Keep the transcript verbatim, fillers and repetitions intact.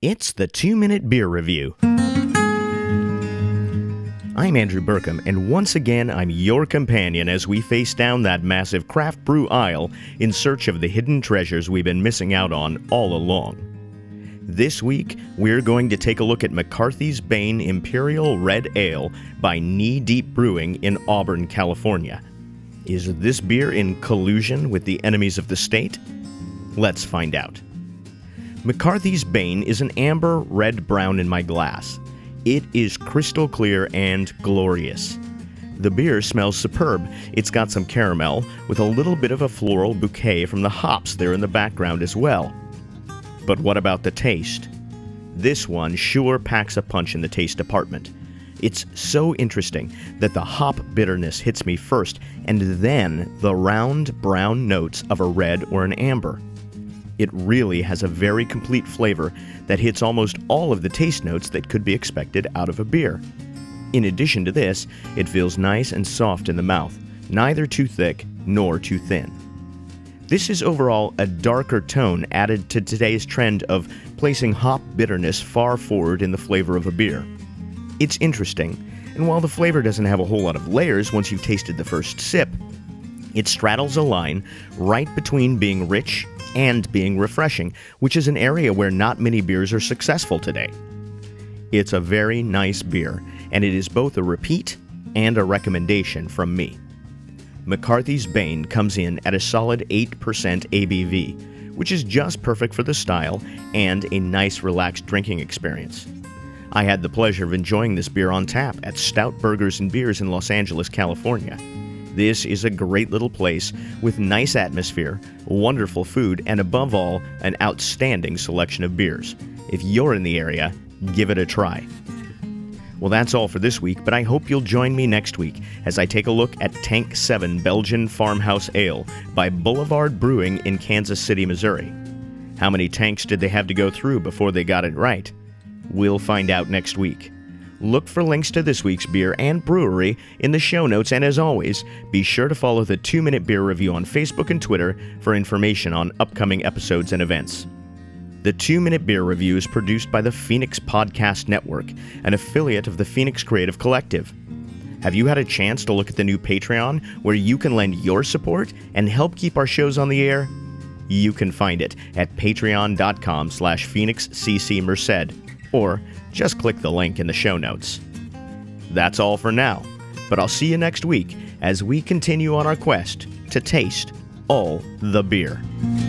It's the two-Minute Beer Review. I'm Andrew Burkham, and once again, I'm your companion as we face down that massive craft brew aisle in search of the hidden treasures we've been missing out on all along. This week, we're going to take a look at McCarthy's Bane Imperial Red Ale by Knee Deep Brewing in Auburn, California. Is this beer in collusion with the enemies of the state? Let's find out. McCarthy's Bane is an amber red-brown in my glass. It is crystal clear and glorious. The beer smells superb. It's got some caramel with a little bit of a floral bouquet from the hops there in the background as well. But what about the taste? This one sure packs a punch in the taste department. It's so interesting that the hop bitterness hits me first, and then the round brown notes of a red or an amber. It really has a very complete flavor that hits almost all of the taste notes that could be expected out of a beer. In addition to this, it feels nice and soft in the mouth, neither too thick nor too thin. This is overall a darker tone added to today's trend of placing hop bitterness far forward in the flavor of a beer. It's interesting, and while the flavor doesn't have a whole lot of layers once you've tasted the first sip, it straddles a line right between being rich and being refreshing, which is an area where not many beers are successful today. It's a very nice beer, and it is both a repeat and a recommendation from me. McCarthy's Bane comes in at a solid eight percent A B V, which is just perfect for the style and a nice relaxed drinking experience. I had the pleasure of enjoying this beer on tap at Stout Burgers and Beers in Los Angeles, California. This is a great little place with nice atmosphere, wonderful food, and above all, an outstanding selection of beers. If you're in the area, give it a try. Well, that's all for this week, but I hope you'll join me next week as I take a look at Tank seven Belgian Farmhouse Ale by Boulevard Brewing in Kansas City, Missouri. How many tanks did they have to go through before they got it right? We'll find out next week. Look for links to this week's beer and brewery in the show notes, and as always, be sure to follow the two-Minute Beer Review on Facebook and Twitter for information on upcoming episodes and events. The two-Minute Beer Review is produced by the Phoenix Podcast Network, an affiliate of the Phoenix Creative Collective. Have you had a chance to look at the new Patreon where you can lend your support and help keep our shows on the air? You can find it at patreon.com slash phoenixccmerced, or just click the link in the show notes. That's all for now, but I'll see you next week as we continue on our quest to taste all the beer.